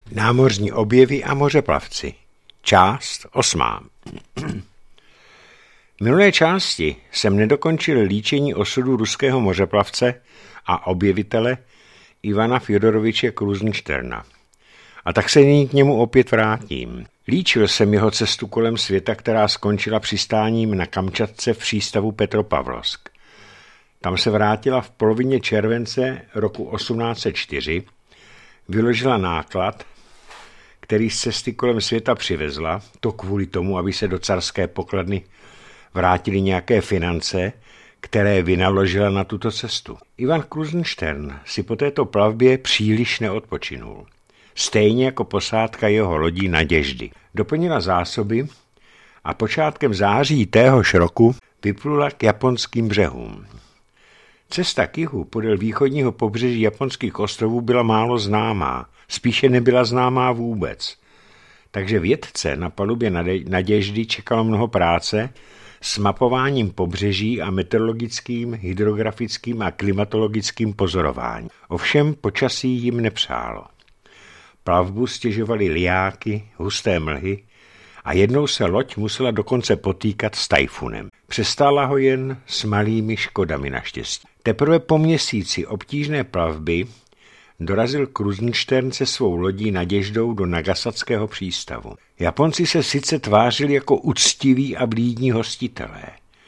Námořní objevy a mořeplavci. Část 8. V minulé části jsem nedokončil líčení osudu ruského mořeplavce a objevitele Ivana Fjodoroviče Krusensterna. A tak se nyní k němu opět vrátím. Líčil jsem jeho cestu kolem světa, která skončila přistáním na Kamčatce v přístavu Petropavlovsk. Tam se vrátila v polovině července roku 1804, vyložila náklad, který z cesty kolem světa přivezla, to kvůli tomu, aby se do carské pokladny vrátily nějaké finance, které vynaložila na tuto cestu. Ivan Krusenstern si po této plavbě příliš neodpočinul. Stejně jako posádka jeho lodí Naděždy. Doplnila zásoby a počátkem září téhož roku vyplula k japonským břehům. Cesta k jihu podél východního pobřeží japonských ostrovů byla málo známá, spíše nebyla známá vůbec. Takže vědce na palubě Naděždy čekalo mnoho práce s mapováním pobřeží a meteorologickým, hydrografickým a klimatologickým pozorováním. Ovšem počasí jim nepřálo. Plavbu stěžovaly lijáky, husté mlhy a jednou se loď musela dokonce potýkat s tajfunem. Přestála ho jen s malými škodami naštěstí. Teprve po měsíci obtížné plavby dorazil Krusenstern se svou lodí Naděždou do Nagasackého přístavu. Japonci se sice tvářili jako uctiví a blídní hostitelé,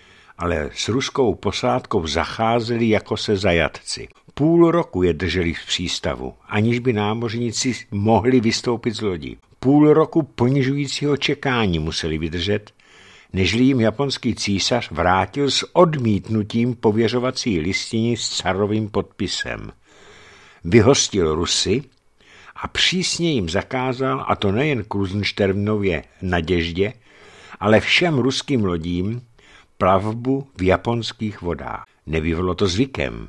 ale s ruskou posádkou zacházeli jako se zajatci. Půl roku je drželi v přístavu, aniž by námořníci mohli vystoupit z lodi. Půl roku ponižujícího čekání museli vydržet, nežli jim japonský císař vrátil s odmítnutím pověřovací listiny s carovým podpisem. Vyhostil Rusy a přísně jim zakázal, a to nejen Krusensternově Naděždě, ale všem ruským lodím, plavbu v japonských vodách. Nebylo to zvykem.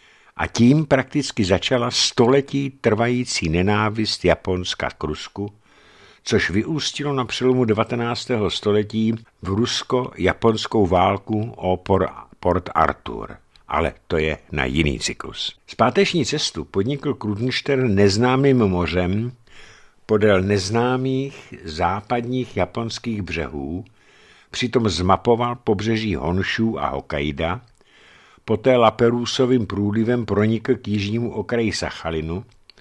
A tím prakticky začala století trvající nenávist Japonska k Rusku, což vyústilo na přelomu 19. století v rusko-japonskou válku o Port Arthur. Ale to je na jiný cyklus. Zpáteční cestu podnikl Krusenstern neznámým mořem podél neznámých západních japonských břehů, přitom zmapoval pobřeží Honšú a Hokkaida, poté Laperusovým průlivem pronikl k jižnímu okraji Sachalinu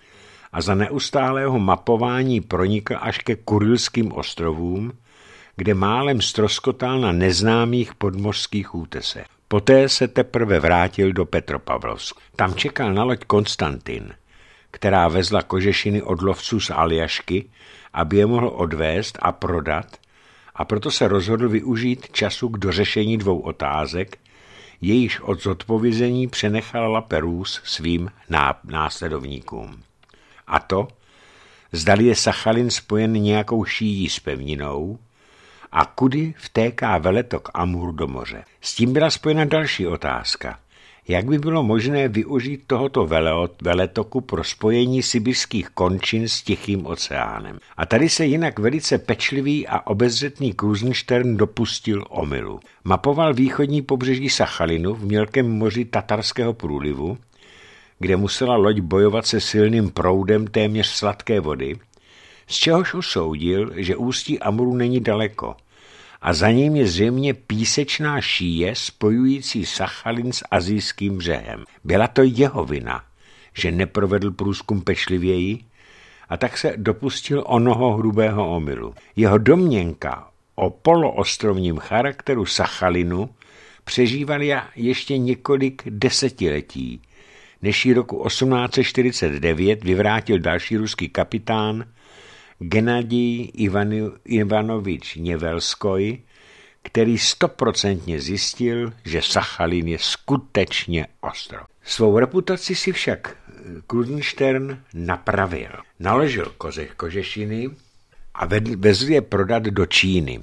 a za neustálého mapování pronikl až ke Kurilským ostrovům, kde málem ztroskotal na neznámých podmořských útesech. Poté se teprve vrátil do Petropavlovsk. Tam čekal na loď Konstantin, která vezla kožešiny od lovců z Aljašky, aby je mohl odvést a prodat, a proto se rozhodl využít času k dořešení 2 otázek, jejíž od zodpovězení přenechal Laperus svým následovníkům. A to, zdali je Sachalin spojen nějakou šíjí s pevninou a kudy vtéká veletok Amur do moře. S tím byla spojena další otázka. Jak by bylo možné využít tohoto veletoku pro spojení sibirských končin s Tichým oceánem? A tady se jinak velice pečlivý a obezřetný Krusenstern dopustil omylu. Mapoval východní pobřeží Sachalinu v mělkém moři Tatarského průlivu, kde musela loď bojovat se silným proudem téměř sladké vody, z čehož usoudil, že ústí Amuru není daleko a za ním je zřejmě písečná šíje spojující Sachalin s asijským břehem. Byla to jeho vina, že neprovedl průzkum pečlivěji, a tak se dopustil onoho hrubého omylu. Jeho domněnka o poloostrovním charakteru Sachalinu přežívala ještě několik desetiletí, než ji roku 1849 vyvrátil další ruský kapitán Gennadij Ivanovič Něvelskoj, který 100% zjistil, že Sachalin je skutečně ostrov. Svou reputaci si však Krusenstern napravil. Naložil kožešiny a vezl je prodat do Číny.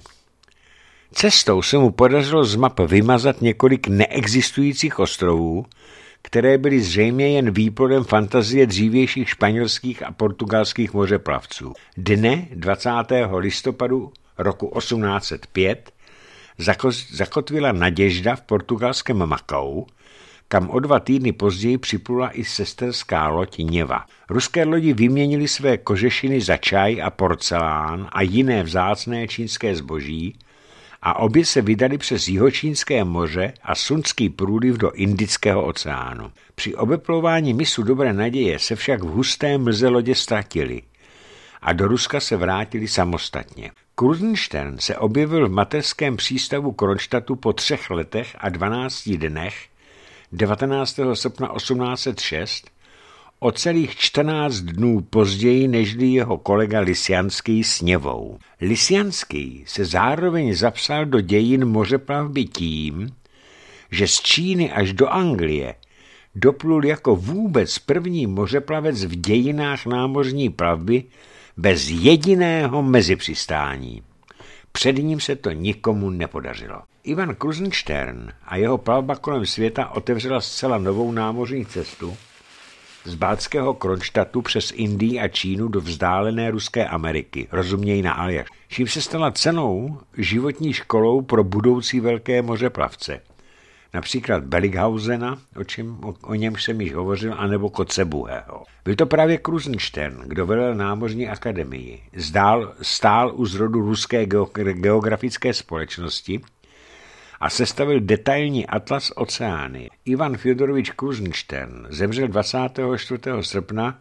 Cestou se mu podařilo z map vymazat několik neexistujících ostrovů, které byly zřejmě jen výplodem fantazie dřívějších španělských a portugalských mořeplavců. Dne 20. listopadu roku 1805 zakotvila Naděžda v portugalském Macau, kam o 2 týdny později připlula i sesterská loď Něva. Ruské lodi vyměnily své kožešiny za čaj a porcelán a jiné vzácné čínské zboží a obě se vydali přes Jihočínské moře a Sundský průliv do Indického oceánu. Při obeplouvání mysu Dobré naděje se však v husté mlze lodě ztratili a do Ruska se vrátili samostatně. Krusenstern se objevil v mateřském přístavu Kronštadtu po 3 letech a 12 dnech 19. srpna 1806, o celých 14 dnů později nežli jeho kolega Lisjanský s Něvou. Lisjanský se zároveň zapsal do dějin mořeplavby tím, že z Číny až do Anglie doplul jako vůbec první mořeplavec v dějinách námořní plavby bez jediného mezipřistání. Před ním se to nikomu nepodařilo. Ivan Krusenstern a jeho plavba kolem světa otevřela zcela novou námořní cestu z baltského Kronštadtu přes Indii a Čínu do vzdálené ruské Ameriky, rozuměj na Aljašku, čím se stala cenou životní školou pro budoucí velké mořeplavce. Například Bellinghausena, o němž jsem již hovořil, anebo Kotzebueho. Byl to právě Krusenstern, kdo velel námořní akademii. Stál u zrodu ruské geografické společnosti a sestavil detailní atlas oceány. Ivan Fjodorovič Krusenstern zemřel 24. srpna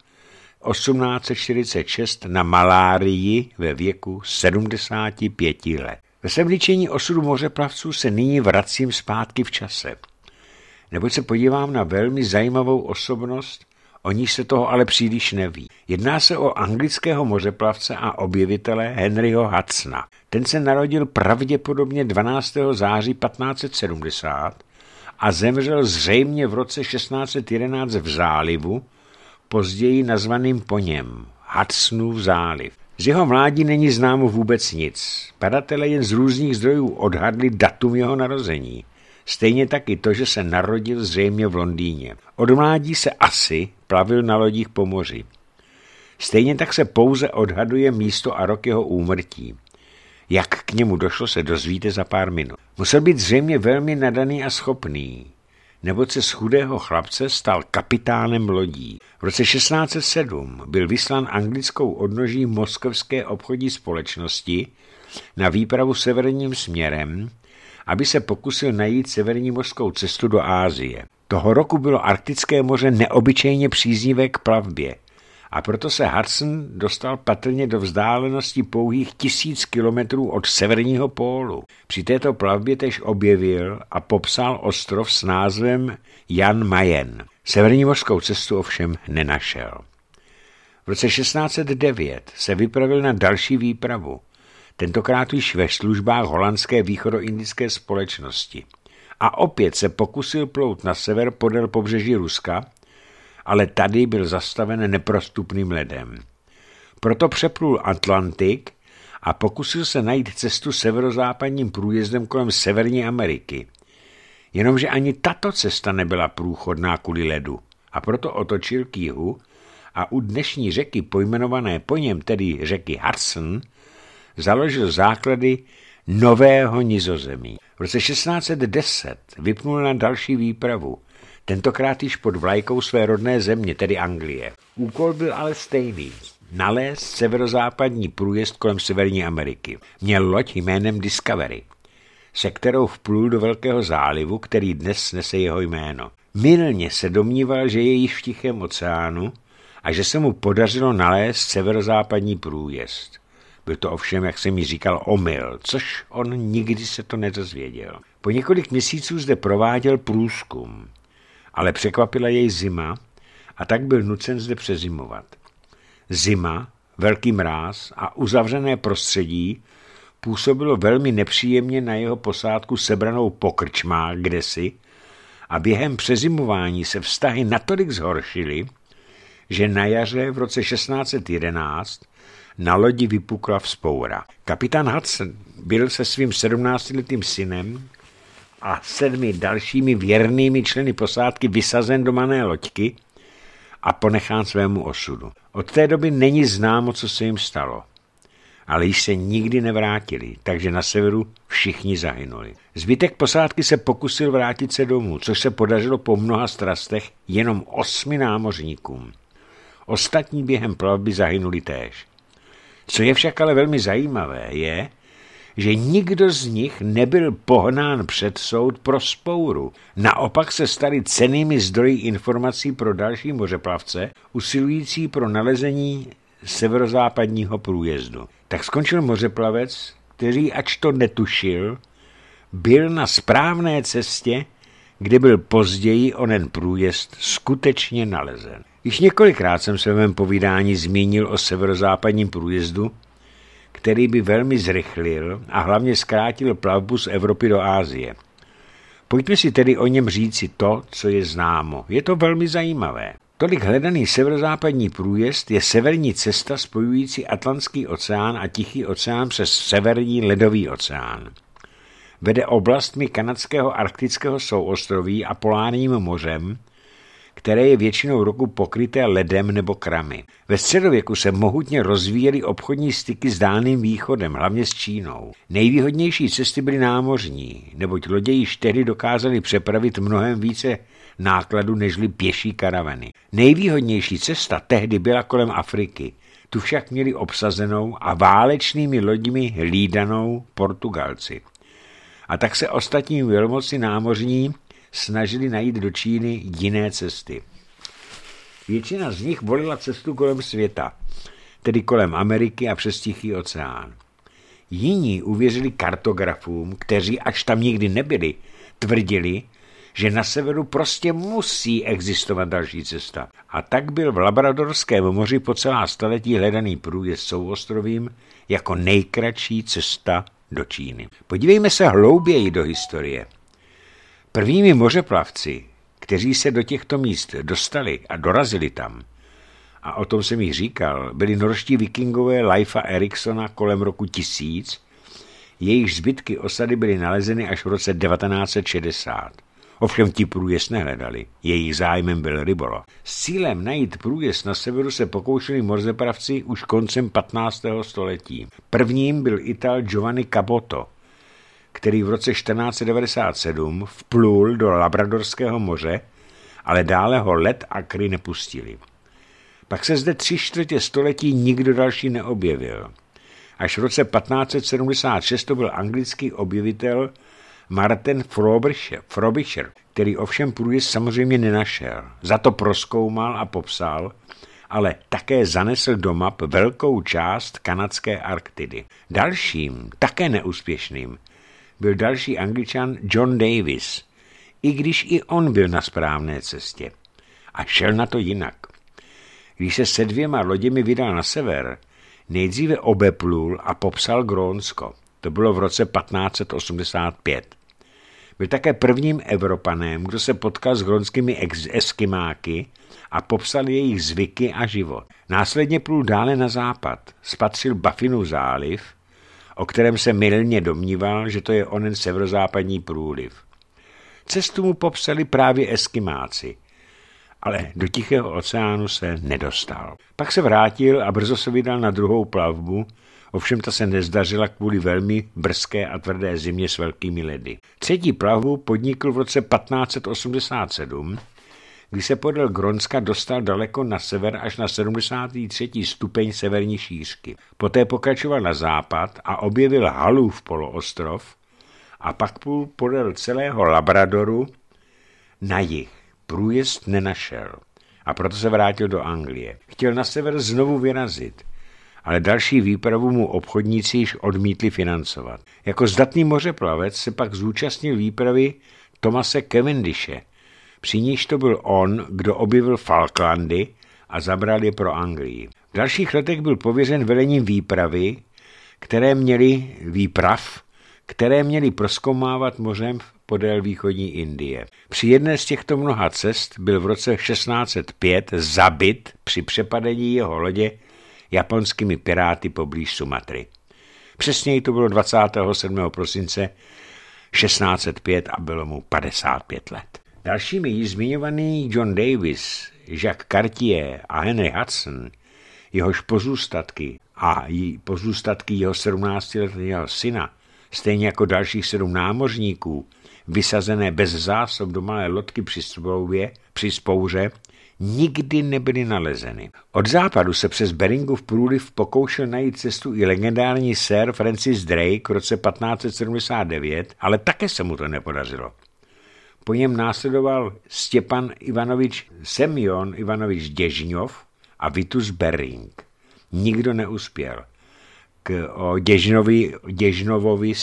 1846 na malárii ve věku 75 let. Ve svém líčení osudu mořeplavců se nyní vracím zpátky v čase. Neboť se podívám na velmi zajímavou osobnost, o níž se toho ale příliš neví. Jedná se o anglického mořeplavce a objevitele Henryho Hudsona. Ten se narodil pravděpodobně 12. září 1570 a zemřel zřejmě v roce 1611 v zálivu, později nazvaným po něm Hudsonův záliv. Z jeho mládí není známo vůbec nic. Badatelé jen z různých zdrojů odhadli datum jeho narození. Stejně tak i to, že se narodil zřejmě v Londýně. Od mládí se asi plavil na lodích po moři. Stejně tak se pouze odhaduje místo a rok jeho úmrtí. Jak k němu došlo, se dozvíte za pár minut. Musel být zřejmě velmi nadaný a schopný, neboť se z chudého chlapce stal kapitánem lodí. V roce 1607 byl vyslán anglickou odnoží Moskevské obchodní společnosti na výpravu severním směrem, aby se pokusil najít severní mořskou cestu do Asie. Toho roku bylo Arktické moře neobyčejně příznivé k plavbě a proto se Hudson dostal patrně do vzdálenosti pouhých 1000 kilometrů od severního pólu. Při této plavbě též objevil a popsal ostrov s názvem Jan Mayen. Severní mořskou cestu ovšem nenašel. V roce 1609 se vypravil na další výpravu, tentokrát již ve službách holandské východoindické společnosti. A opět se pokusil plout na sever podél pobřeží Ruska, ale tady byl zastaven neprostupným ledem. Proto přeplul Atlantik a pokusil se najít cestu severozápadním průjezdem kolem Severní Ameriky. Jenomže ani tato cesta nebyla průchodná kvůli ledu a proto otočil k jihu a u dnešní řeky pojmenované po něm, tedy řeky Hudson, založil základy Nového Nizozemí. V roce 1610 vypnul na další výpravu, tentokrát již pod vlajkou své rodné země, tedy Anglie. Úkol byl ale stejný. Nalézt severozápadní průjezd kolem Severní Ameriky. Měl loď jménem Discovery, se kterou vplul do Velkého zálivu, který dnes nese jeho jméno. Mylně se domníval, že je již v Tichém oceánu a že se mu podařilo nalézt severozápadní průjezd. Byl to ovšem, jak jsem mi říkal, omyl, což on nikdy se to nedozvěděl. Po několik měsíců zde prováděl průzkum, ale překvapila jej zima a tak byl nucen zde přezimovat. Zima, velký mráz a uzavřené prostředí působilo velmi nepříjemně na jeho posádku sebranou po krčmách kdesi a během přezimování se vztahy natolik zhoršily, že na jaře v roce 1611 na lodi vypukla vzpoura. Kapitán Hudson byl se svým 17letým synem a 7 dalšími věrnými členy posádky vysazen do malé loďky a ponechán svému osudu. Od té doby není známo, co se jim stalo. ale již se nikdy nevrátili, takže na severu všichni zahynuli. Zbytek posádky se pokusil vrátit se domů, což se podařilo po mnoha strastech jenom 8 námořníkům. Ostatní během plavby zahynuli též. Co je však ale velmi zajímavé, je, že nikdo z nich nebyl pohnán před soud pro vzpouru. Naopak se stali cennými zdroji informací pro další mořeplavce, usilující pro nalezení severozápadního průjezdu. Tak skončil mořeplavec, který, ač to netušil, byl na správné cestě, kde byl později onen průjezd skutečně nalezen. Již několikrát jsem se v mém povídání zmínil o severozápadním průjezdu, který by velmi zrychlil a hlavně zkrátil plavbu z Evropy do Asie. Pojďme si tedy o něm říci to, co je známo. Je to velmi zajímavé. Tolik hledaný severozápadní průjezd je severní cesta spojující Atlantský oceán a Tichý oceán přes severní ledový oceán. Vede oblastmi kanadského arktického souostroví a polárním mořem, které je většinou roku pokryté ledem nebo kramy. Ve středověku se mohutně rozvíjely obchodní styky s Dálným východem, hlavně s Čínou. Nejvýhodnější cesty byly námořní, neboť lodě již tehdy dokázaly přepravit mnohem více nákladu nežli pěší karavany. Nejvýhodnější cesta tehdy byla kolem Afriky, tu však měli obsazenou a válečnými loďmi hlídanou Portugalci. A tak se ostatní velmoci námořní snažili najít do Číny jiné cesty. Většina z nich volila cestu kolem světa, tedy kolem Ameriky a přes Tichý oceán. Jiní uvěřili kartografům, kteří až tam nikdy nebyli, tvrdili, že na severu prostě musí existovat další cesta. A tak byl v Labradorském moři po celá staletí hledaný průjezd souostrovím jako nejkratší cesta do Číny. Podívejme se hlouběji do historie. Prvními mořeplavci, kteří se do těchto míst dostali a dorazili tam, a o tom jsem jich říkal, byli norští vikingové Leifa Ericssona kolem roku 1000, jejich zbytky osady byly nalezeny až v roce 1960. Ovšem ti průjezd nehledali, jejich zájmem byl rybolov. S cílem najít průjezd na severu se pokoušeli mořepravci už koncem 15. století. Prvním byl Ital Giovanni Caboto, který v roce 1497 vplul do Labradorského moře, ale dále ho led a kry nepustili. Pak se zde 3/4 století nikdo další neobjevil. Až v roce 1576 to byl anglický objevitel Martin Frobisher, který ovšem průjezd samozřejmě nenašel. Za to prozkoumal a popsal, ale také zanesl do map velkou část kanadské Arktidy. Dalším, také neúspěšným, byl další Angličan John Davis, i když i on byl na správné cestě. A šel na to jinak. Když se se 2 loděmi vydal na sever, nejdříve obeplul a popsal Grónsko. To bylo v roce 1585. Byl také prvním Evropanem, kdo se potkal s grónskými eskimáky a popsal jejich zvyky a život. Následně plul dále na západ, spatřil Baffinův záliv, o kterém se mylně domníval, že to je onen severozápadní průliv. Cestu mu popsali právě eskimáci, ale do Tichého oceánu se nedostal. Pak se vrátil a brzo se vydal na druhou plavbu, ovšem ta se nezdařila kvůli velmi brzké a tvrdé zimě s velkými ledy. Třetí plavbu podnikl v roce 1587, kdy se podél Grónska dostal daleko na sever až na 73. stupeň severní šířky. Poté pokračoval na západ a objevil Hallův poloostrov a pak plul podél celého Labradoru na jih. Průjezd nenašel a proto se vrátil do Anglie. Chtěl na sever znovu vyrazit, ale další výpravu mu obchodníci již odmítli financovat. Jako zdatný mořeplavec se pak zúčastnil výpravy Thomase Cavendishe, při níž to byl on, kdo objevil Falklandy a zabral je pro Anglii. V dalších letech byl pověřen velením které měly prozkoumávat mořem podél východní Indie. Při jedné z těchto mnoha cest byl v roce 1605 zabit při přepadení jeho lodě japonskými piráty poblíž Sumatry. Přesněji to bylo 27. prosince 1605 a bylo mu 55 let. Dalšími již zmiňovaný John Davis, Jacques Cartier a Henry Hudson jehož pozůstatky a pozůstatky jeho 17letého syna, stejně jako dalších 7 námořníků, vysazené bez zásob do malé lodky při Spouře, nikdy nebyly nalezeny. Od západu se přes Beringův průliv pokoušel najít cestu i legendární sir Francis Drake v roce 1579, ale také se mu to nepodařilo. Po něm následoval Semjon Ivanovič Děžňov a Vitus Bering. Nikdo neuspěl. O Děžňovovi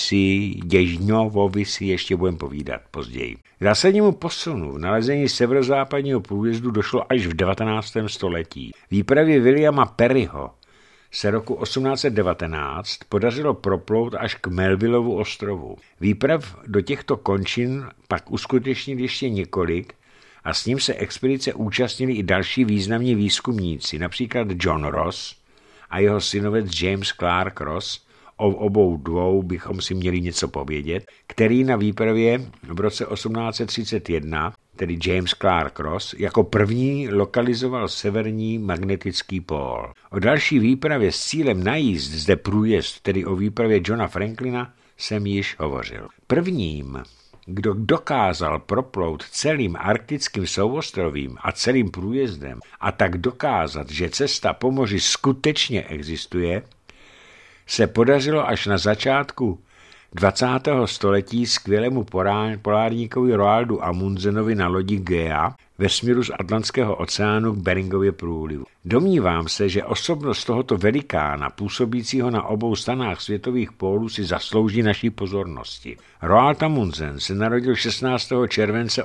si ještě budeme povídat později. K zásadnímu posunu v nalezení severozápadního průjezdu došlo až v 19. století. Výpravě Williama Perryho se roku 1819 podařilo proplout až k Melvillovu ostrovu. Výprav do těchto končin pak uskutečnil ještě několik a s ním se expedice účastnili i další významní výzkumníci, například John Ross a jeho synovec James Clark Ross, o obou dvou bychom si měli něco povědět, který na výpravě v roce 1831, tedy James Clark Ross, jako první lokalizoval severní magnetický pól. O další výpravě s cílem najíst zde průjezd, tedy o výpravě Johna Franklina, jsem již hovořil. Prvním, kdo dokázal proplout celým arktickým souostrovím a celým průjezdem a tak dokázat, že cesta po moři skutečně existuje, se podařilo až na začátku 20. století skvělému polárníkovi Roaldu Amundsenovi na lodi Gea ve směru z Atlantského oceánu k Beringově průlivu. Domnívám se, že osobnost tohoto velikána, působícího na obou stranách světových pólů, si zaslouží naší pozornosti. Roald Amundsen se narodil 16. července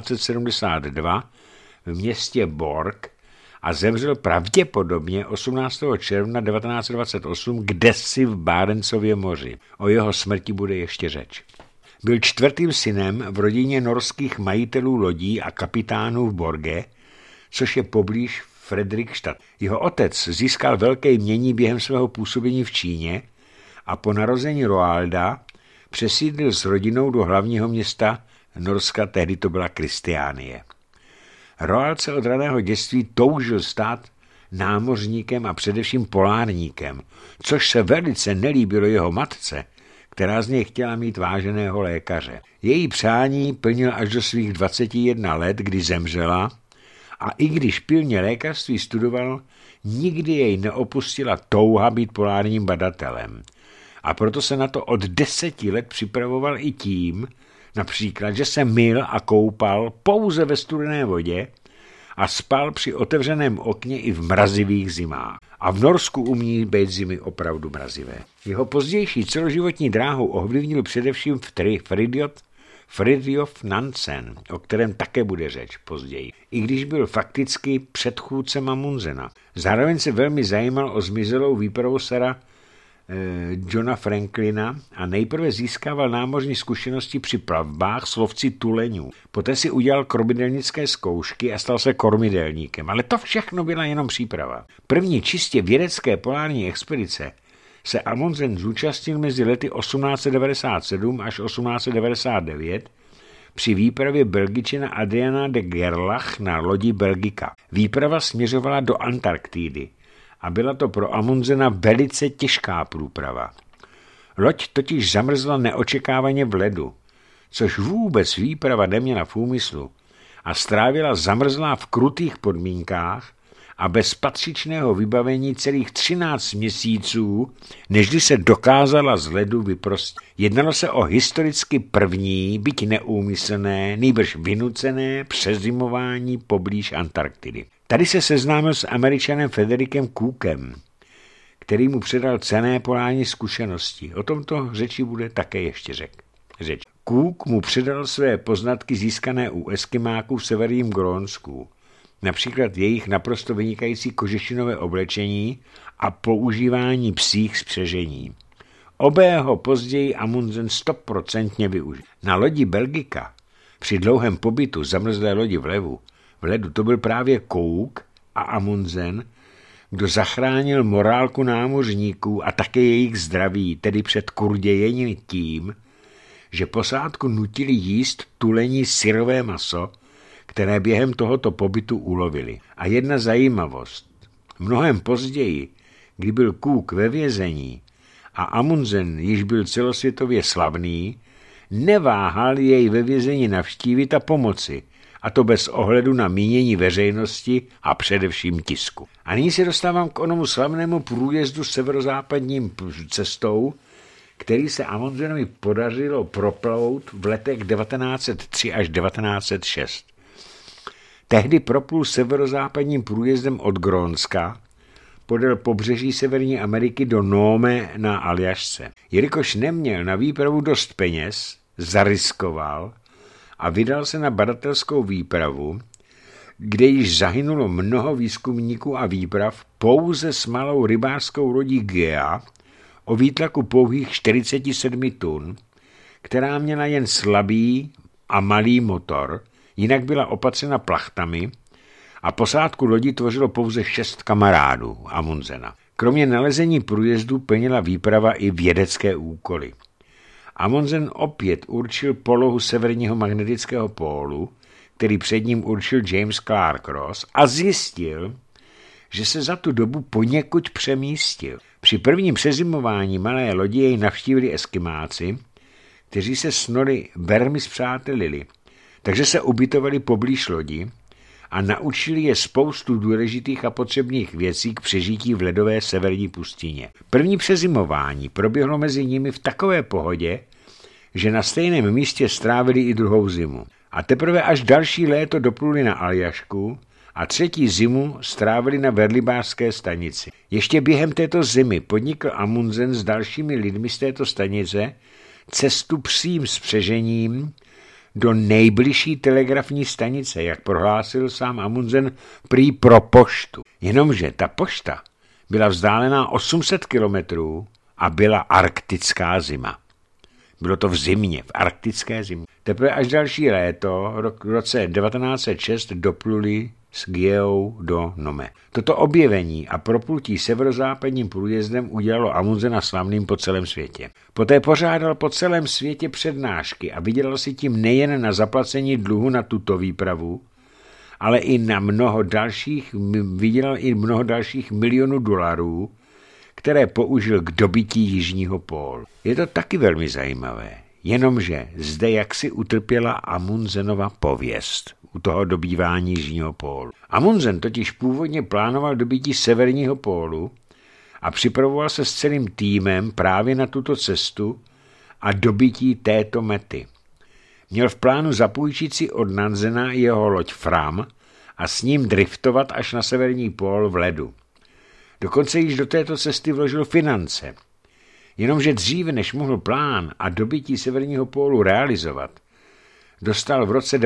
1872 v městě Borg a zemřel pravděpodobně 18. června 1928 kdesi v Barentsově moři. O jeho smrti bude ještě řeč. Byl 4. synem v rodině norských majitelů lodí a kapitánů v Borge, což je poblíž Fredrikstad. Jeho otec získal velké jmění během svého působení v Číně a po narození Roalda přesídlil s rodinou do hlavního města Norska, tehdy to byla Kristiánie. Roald se od raného dětství toužil stát námořníkem a především polárníkem, což se velice nelíbilo jeho matce, která z něj chtěla mít váženého lékaře. Její přání plnil až do svých 21 let, kdy zemřela, a i když pilně lékařství studoval, nikdy jej neopustila touha být polárním badatelem. A proto se na to od 10 let připravoval i tím, například, že se myl a koupal pouze ve studené vodě a spal při otevřeném okně i v mrazivých zimách. A v Norsku umí být zimy opravdu mrazivé. Jeho pozdější celoživotní dráhu ovlivnil především Fridtjof Nansen, o kterém také bude řeč později, i když byl fakticky předchůdcem Amundsena. Zároveň se velmi zajímal o zmizelou výpravu sira Johna Franklina a nejprve získával námořní zkušenosti při plavbách s lovci tuleňů. Poté si udělal kormidelnické zkoušky a stal se kormidelníkem, ale to všechno byla jenom příprava. První čistě vědecké polární expedice se Amundsen zúčastnil mezi lety 1897 až 1899 při výpravě Belgičana Adriana de Gerlach na lodi Belgica. Výprava směřovala do Antarktidy a byla to pro Amundsena velice těžká průprava. Loď totiž zamrzla neočekávaně v ledu, což vůbec výprava neměla v úmyslu, a strávila zamrzlá v krutých podmínkách a bez patřičného vybavení celých 13 měsíců, nežli se dokázala z ledu vyprostit. Jednalo se o historicky první, byť neúmyslné, nýbrž vynucené přezimování poblíž Antarktidy. Tady se seznámil s Američanem Frederikem Cookem, který mu předal cenné polární zkušenosti. O tomto řeči bude také ještě řeč. Cook mu předal své poznatky získané u Eskimáků v severním Grónsku, například jejich naprosto vynikající kožešinové oblečení a používání psích spřežení. Obého později Amundsen 100% využil. Na lodi Belgica při dlouhém pobytu zamrzlé lodi v ledu to byl právě Cook a Amundsen, kdo zachránil morálku námořníků a také jejich zdraví, tedy před kurdějením tím, že posádku nutili jíst tulení syrové maso, které během tohoto pobytu ulovili. A jedna zajímavost. Mnohem později, kdy byl Cook ve vězení a Amundsen již byl celosvětově slavný, neváhal jej ve vězení navštívit a pomoci, a to bez ohledu na mínění veřejnosti a především tisku. A nyní se dostávám k onomu slavnému průjezdu severozápadním cestou, který se Amundsenovi podařilo proplout v letech 1903 až 1906. Tehdy proplul severozápadním průjezdem od Grónska podél pobřeží Severní Ameriky do Nome na Aljašce. Jelikož neměl na výpravu dost peněz, zariskoval a vydal se na badatelskou výpravu, kde již zahynulo mnoho výzkumníků a výprav pouze s malou rybářskou lodí Gea o výtlaku pouhých 47 tun, která měla jen slabý a malý motor, jinak byla opatřena plachtami a posádku lodi tvořilo pouze 6 kamarádů Amundsena. Kromě nalezení průjezdu plnila výprava i vědecké úkoly. Amundsen opět určil polohu severního magnetického pólu, který před ním určil James Clark Ross, a zjistil, že se za tu dobu poněkud přemístil. Při prvním přezimování malé lodi jej navštívili Eskimáci, kteří se s Snorri velmi spřátelili, takže se ubytovali poblíž lodi a naučili je spoustu důležitých a potřebných věcí k přežití v ledové severní pustině. První přezimování proběhlo mezi nimi v takové pohodě, že na stejném místě strávili i druhou zimu. A teprve až další léto dopluli na Aljašku a třetí zimu strávili na verlibářské stanici. Ještě během této zimy podnikl Amundsen s dalšími lidmi z této stanice cestu psím spřežením do nejbližší telegrafní stanice, jak prohlásil sám Amundsen, prý pro poštu. Jenomže ta pošta byla vzdálená 800 kilometrů a byla arktická zima. Bylo to v zimě, v arktické zimě. Teprve až další léto, v roce 1906, dopluli s Geou do Nome. Toto objevení a proplutí severozápadním průjezdem udělalo Amundsena slavným po celém světě. Poté pořádal po celém světě přednášky a vydělal si tím nejen na zaplacení dluhu na tuto výpravu, ale i na vydělal i mnoho dalších milionů dolarů, které použil k dobytí jižního pólu. Je to taky velmi zajímavé, jenomže zde jaksi utrpěla Amundsenova pověst u toho dobývání jižního pólu. Amundsen totiž původně plánoval dobytí severního pólu a připravoval se s celým týmem právě na tuto cestu a dobytí této mety. Měl v plánu zapůjčit si od Nansena jeho loď Fram a s ním driftovat až na severní pól v ledu. Dokonce již do této cesty vložil finance. Jenomže dříve, než mohl plán a dobytí severního pólu realizovat, dostal v roce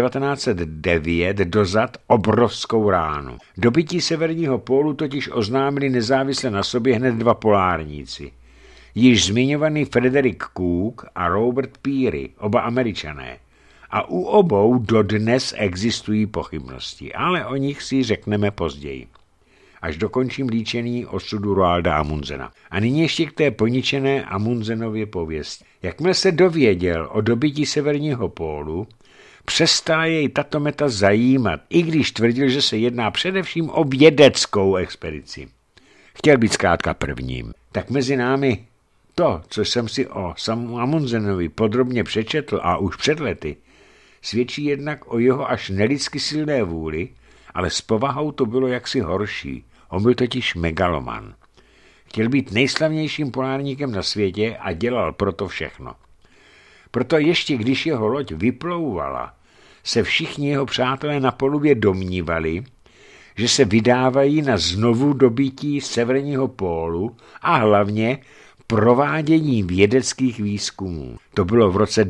1909 dozad obrovskou ránu. Dobytí severního pólu totiž oznámili nezávisle na sobě hned 2 polárníci. Již zmiňovaný Frederick Cook a Robert Peary, oba Američané. A u obou dodnes existují pochybnosti, ale o nich si řekneme později, až dokončím líčení osudu Roalda Amundsena. A nyní ještě k té poničené Amundsenově pověsti. Jakmile se dověděl o dobytí severního pólu, přestala jej tato meta zajímat, i když tvrdil, že se jedná především o vědeckou expedici. Chtěl být zkrátka prvním. Tak mezi námi to, co jsem si o samu Amundsenovi podrobně přečetl a už před lety, svědčí jednak o jeho až nelidsky silné vůli, ale s povahou to bylo jaksi horší. On byl totiž megaloman. Chtěl být nejslavnějším polárníkem na světě a dělal proto všechno. Proto ještě když jeho loď vyplouvala, se všichni jeho přátelé na polubě domnívali, že se vydávají na znovu dobytí severního pólu a hlavně provádění vědeckých výzkumů. To bylo v roce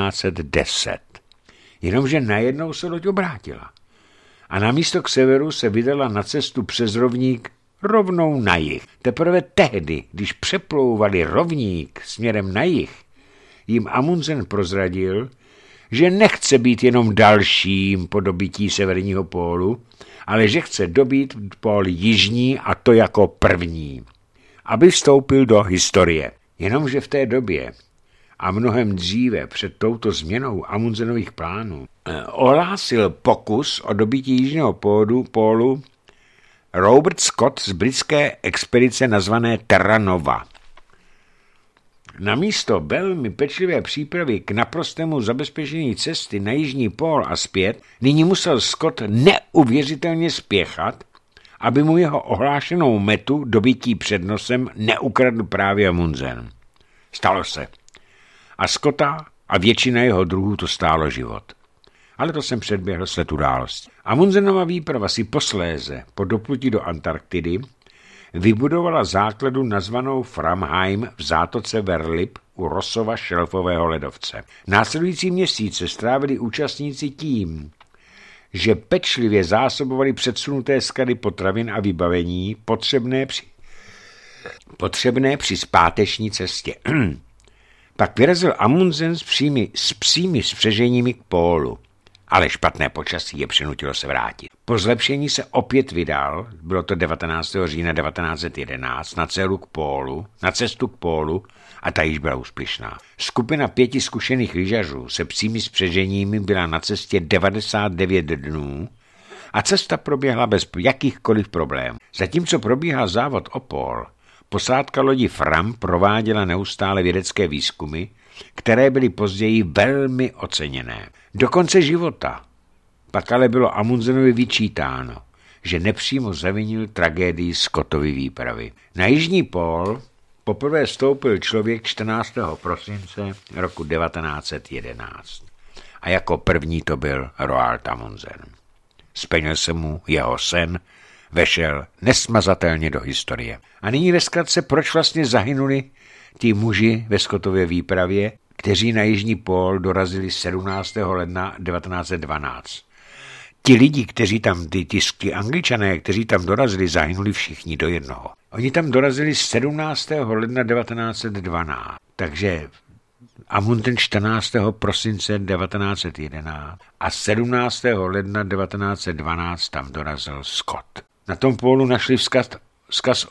1910. Jenomže najednou se loď obrátila. A namísto k severu se vydala na cestu přes rovník rovnou na jih. Teprve tehdy, když přeplouvali rovník směrem na jih, jim Amundsen prozradil, že nechce být jenom dalším po dobytí severního pólu, ale že chce dobít pól jižní a to jako první, aby vstoupil do historie. Jenomže v té době a mnohem dříve před touto změnou Amundsenových plánů ohlásil pokus o dobytí jižního pólu Robert Scott z britské expedice nazvané Terra Nova. Namísto velmi pečlivé přípravy k naprostému zabezpečení cesty na jižní pól a zpět, nyní musel Scott neuvěřitelně spěchat, aby mu jeho ohlášenou metu dobytí před nosem neukradl právě Amundsen. Stalo se. A Scotta a většina jeho druhů to stálo život. Ale to jsem předběhl sled událostí. Amundsenova výprava si posléze po doplutí do Antarktidy vybudovala základu nazvanou Framheim v zátoce Verlip u Rossova šelfového ledovce. Následující měsíce strávili účastníci tím, že pečlivě zásobovali předsunuté sklady potravin a vybavení potřebné při zpáteční cestě. Pak vyrazil Amundsen s psími spřeženími k pólu, ale špatné počasí je přinutilo se vrátit. Po zlepšení se opět vydal, bylo to 19. října 1911, na cestu k pólu a ta již byla úspěšná. Skupina 5 zkušených lyžařů se psími spřeženími byla na cestě 99 dnů a cesta proběhla bez jakýchkoliv problémů. Zatímco probíhal závod o pól, posádka lodi Fram prováděla neustále vědecké výzkumy, které byly později velmi oceněné. Do konce života pak ale bylo Amundsenovi vyčítáno, že nepřímo zavinil tragédii Scottovy výpravy. Na jižní pól poprvé vstoupil člověk 14. prosince roku 1911 a jako první to byl Roald Amundsen. Splnil se mu jeho sen, vešel nesmazatelně do historie. A nyní ve zkratce, proč vlastně zahynuli ti muži ve Scottově výpravě, kteří na jižní pól dorazili 17. ledna 1912. Ti lidi, kteří tam, ty Angličané, kteří tam dorazili, zahynuli všichni do jednoho. Oni tam dorazili 17. ledna 1912, takže Amundsen 14. prosince 1911 a 17. ledna 1912 tam dorazil Scott. Na tom pólu našli vzkaz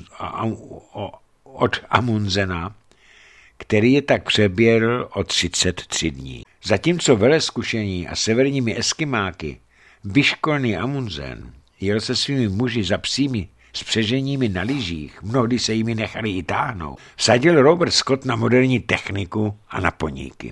od Amundsena, který je tak přeběhl o 33 dní. Zatímco velezkušení a severními eskimáky vyškolný Amundsen jel se svými muži za psími spřeženími na lyžích, mnohdy se jimi nechali i táhnout, vsadil Robert Scott na moderní techniku a na poníky.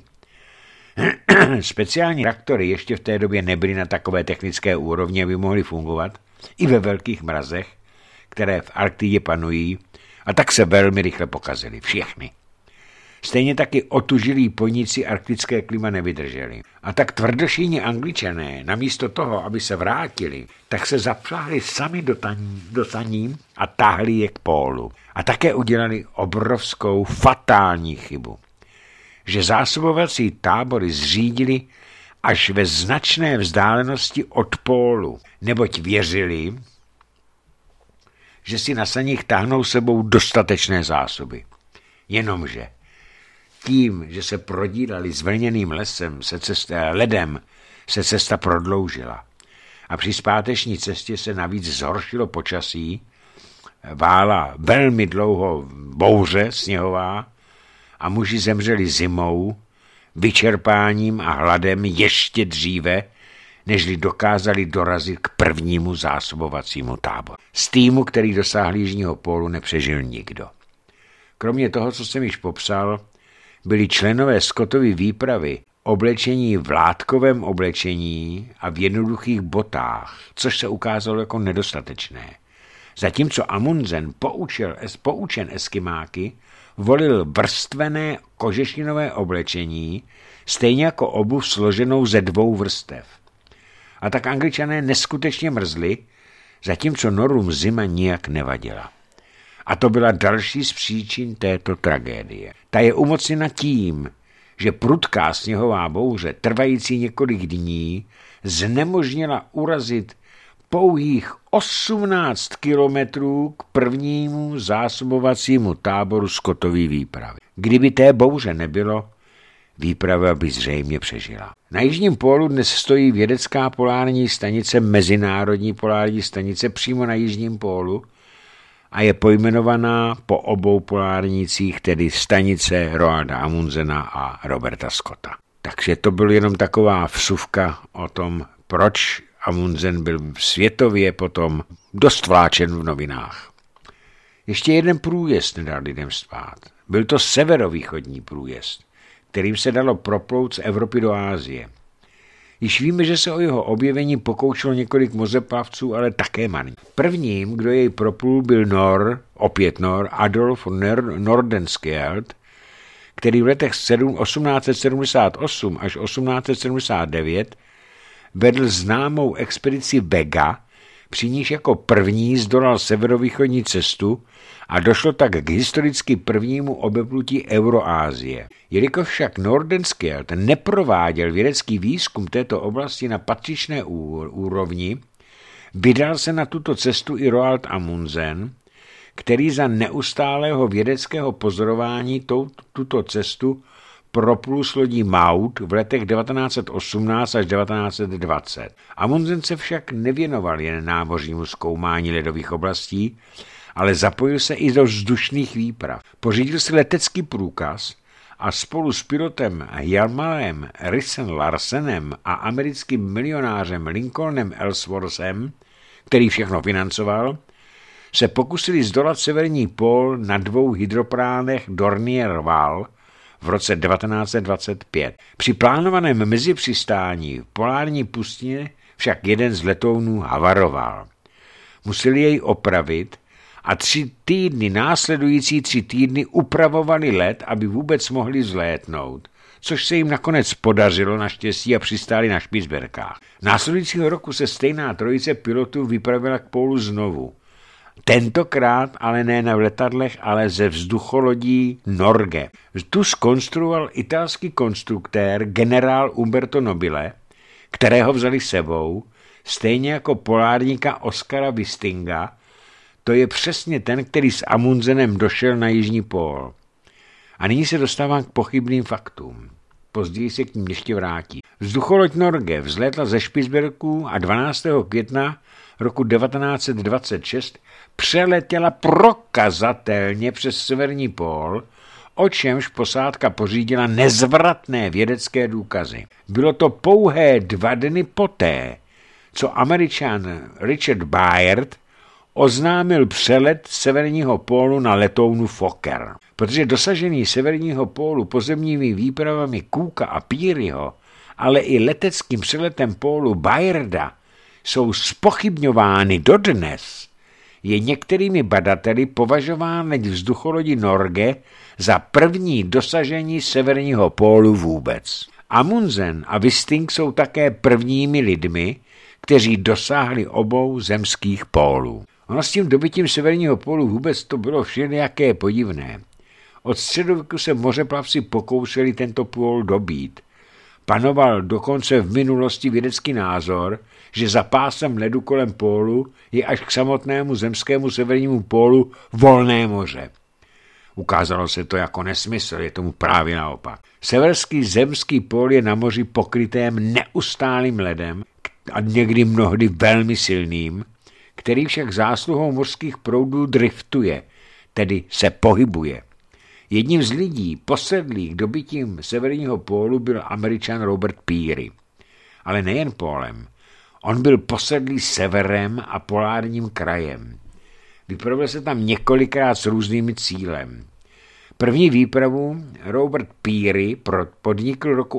Speciální traktory ještě v té době nebyly na takové technické úrovni, aby mohly fungovat i ve velkých mrazech, které v Arktidě panují, a tak se velmi rychle pokazily všechny. Stejně taky otužilí poníci arktické klima nevydrželi. A tak tvrdošíní Angličané, namísto toho, aby se vrátili, tak se zapřáhli sami do saní a táhli je k pólu. A také udělali obrovskou fatální chybu, že zásobovací tábory zřídili až ve značné vzdálenosti od pólu, neboť věřili, že si na saních táhnou sebou dostatečné zásoby. Jenomže tím, že se prodírali zvlněným ledem, se cesta prodloužila. A při zpáteční cestě se navíc zhoršilo počasí, vála velmi dlouho bouře sněhová a muži zemřeli zimou, vyčerpáním a hladem ještě dříve, nežli dokázali dorazit k prvnímu zásobovacímu táboru. Z týmu, který dosáhl jižního pólu, nepřežil nikdo. Kromě toho, co jsem již popsal, byli členové Scottovy výpravy oblečení v látkovém oblečení a v jednoduchých botách, což se ukázalo jako nedostatečné. Zatímco Amundsen poučen eskimáky, volil vrstvené kožešinové oblečení, stejně jako obuv složenou ze 2 vrstev. A tak Angličané neskutečně mrzli, zatímco Norům zima nijak nevadila. A to byla další z příčin této tragédie. Ta je umocněna tím, že prudká sněhová bouře, trvající několik dní, znemožnila urazit pouhých 18 kilometrů k prvnímu zásobovacímu táboru Scottovy výpravy. Kdyby té bouře nebylo, výprava by zřejmě přežila. Na jižním pólu dnes stojí vědecká polární stanice, mezinárodní polární stanice přímo na jižním pólu, a je pojmenovaná po obou polárnících, tedy stanice Roalda Amundsena a Roberta Scotta. Takže to byl jenom taková vsuvka o tom, proč Amundsen byl světově potom dost vláčen v novinách. Ještě jeden průjezd nedal lidem spát. Byl to severovýchodní průjezd, kterým se dalo proplout z Evropy do Asie. Již víme, že se o jeho objevení pokoušelo několik mořeplavců, ale také marně. Prvním, kdo jej proplul, byl opět Adolf Nordenskiöld, který v letech 1878 až 1879 vedl známou expedici Vega, při níž jako první zdolal severovýchodní cestu a došlo tak k historicky prvnímu obeplutí Euroázie. Jelikož však Nordenskiöld neprováděl vědecký výzkum této oblasti na patřičné úrovni, vydal se na tuto cestu i Roald Amundsen, který za neustálého vědeckého pozorování tuto cestu proplul s lodí Maud v letech 1918 až 1920. Amundsen se však nevěnoval jen námořnímu zkoumání ledových oblastí, ale zapojil se i do vzdušných výprav. Pořídil si letecký průkaz a spolu s pilotem Hjalmarem Rissen Larsenem a americkým milionářem Lincolnem Ellsworthem, který všechno financoval, se pokusili zdolat severní pól na 2 hydroplánech Dornier-Wal v roce 1925. Při plánovaném mezipřistání v polární pustině však jeden z letounů havaroval. Museli jej opravit a následující 3 týdny upravovali let, aby vůbec mohli vzlétnout, což se jim nakonec podařilo naštěstí a přistáli na Špicberkách. Následujícího roku se stejná trojice pilotů vypravila k pólu znovu. Tentokrát ale ne na letadlech, ale ze vzducholodí Norge. Tu zkonstruoval italský konstruktér generál Umberto Nobile, kterého vzali sebou, stejně jako polárníka Oskara Wistinga. To je přesně ten, který s Amundsenem došel na jižní pól. A nyní se dostávám k pochybným faktům. Později se k ním ještě vrátí. Vzducholoď Norge vzlétla ze Špicberků a 12. května roku 1926 přeletěla prokazatelně přes severní pól, o čemž posádka pořídila nezvratné vědecké důkazy. Bylo to pouhé 2 dny poté, co Američan Richard Byrd oznámil přelet severního pólu na letounu Fokker. Protože dosažení severního pólu pozemními výpravami Cooka a Pearyho, ale i leteckým přeletem pólu Byrda jsou zpochybňovány dodnes, je některými badateli považován leď vzducholodi Norge za první dosažení severního pólu vůbec. Amundsen a Wisting jsou také prvními lidmi, kteří dosáhli obou zemských pólů. Ono s tím dobytím severního pólu vůbec to bylo všelijaké podivné. Od středověku se mořeplavci pokoušeli tento pól dobít. Panoval dokonce v minulosti vědecký názor, že za pásem ledu kolem pólu je až k samotnému zemskému severnímu pólu volné moře. Ukázalo se to jako nesmysl, je tomu právě naopak. Severský zemský pól je na moři pokrytém neustálým ledem a někdy mnohdy velmi silným, který však zásluhou mořských proudů driftuje, tedy se pohybuje. Jedním z lidí posedlých dobytím severního pólu byl Američan Robert Peary. Ale nejen pólem. On byl posedlý severem a polárním krajem. Vypravil se tam několikrát s různými cílem. První výpravu Robert Peary podnikl roku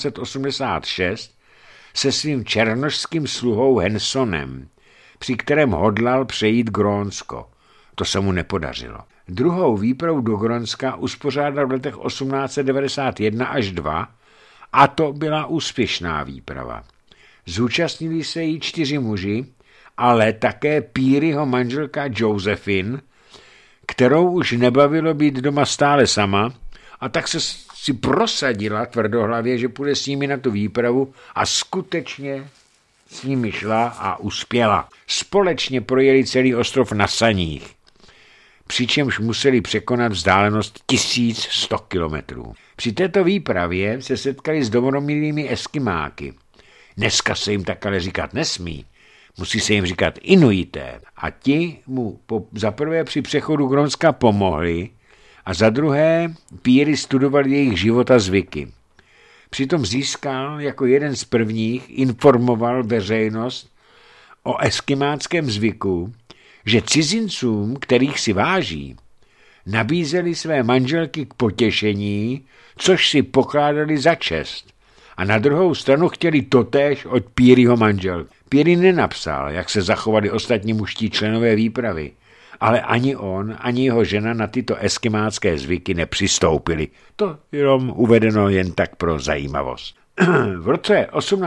1886 se svým černošským sluhou Hensonem, při kterém hodlal přejít Grónsko. To se mu nepodařilo. Druhou výpravu do Grónska uspořádal v letech 1891 až 2 a to byla úspěšná výprava. Zúčastnili se jí 4 muži, ale také Pearyho manželka Josephine, kterou už nebavilo být doma stále sama, a tak se si prosadila tvrdohlavě, že půjde s nimi na tu výpravu a skutečně s nimi šla a uspěla. Společně projeli celý ostrov na saních, přičemž museli překonat vzdálenost 1100 kilometrů. Při této výpravě se setkali s domodomilými Eskimáky. Dneska se jim tak ale říkat nesmí, musí se jim říkat Inuité. A ti mu za prvé při přechodu Grónska pomohli a za druhé Peary studoval jejich život a zvyky. Přitom získal jako jeden z prvních, informoval veřejnost o eskimáckém zvyku, že cizincům, kterých si váží, nabízeli své manželky k potěšení, což si pokládali za čest. A na druhou stranu chtěli totéž od Pearyho manžel. Peary nenapsal, jak se zachovali ostatní mužští členové výpravy, ale ani on, ani jeho žena na tyto eskimácké zvyky nepřistoupili. To jenom uvedeno jen tak pro zajímavost. V roce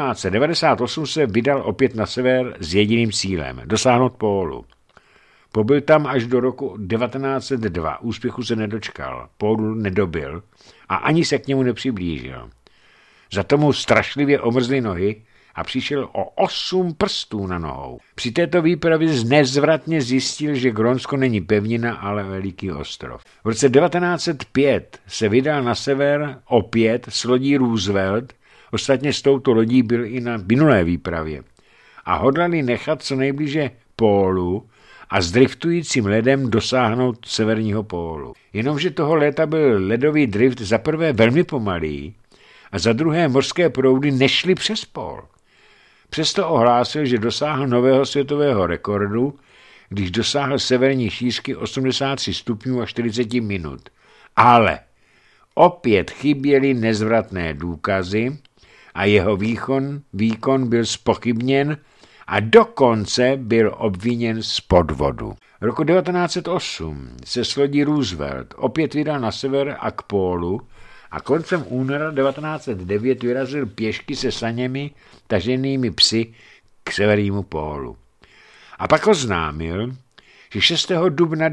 1898 se vydal opět na sever s jediným cílem – dosáhnout pólu. Pobyl tam až do roku 1902. Úspěchu se nedočkal, pólu nedobyl a ani se k němu nepřiblížil. Za tomu strašlivě omrzly nohy a přišel o 8 prstů na nohou. Při této výpravě nezvratně zjistil, že Grónsko není pevnina, ale veliký ostrov. V roce 1905 se vydal na sever opět s lodí Roosevelt, ostatně s touto lodí byl i na minulé výpravě, a hodlali nechat co nejblíže pólu a s driftujícím ledem dosáhnout severního pólu. Jenomže toho léta byl ledový drift za prvé velmi pomalý a za druhé mořské proudy nešly přes pól. Přesto ohlásil, že dosáhl nového světového rekordu, když dosáhl severní šířky 83 stupňů a 40 minut. Ale opět chyběly nezvratné důkazy a jeho výkon byl zpochybněn a dokonce byl obviněn z podvodu. Roku 1908 se s lodí Roosevelt opět vydal na sever a k pólu a koncem února 1909 vyrazil pěšky se saněmi taženými psy k severnímu pólu. A pak oznámil, že 6. dubna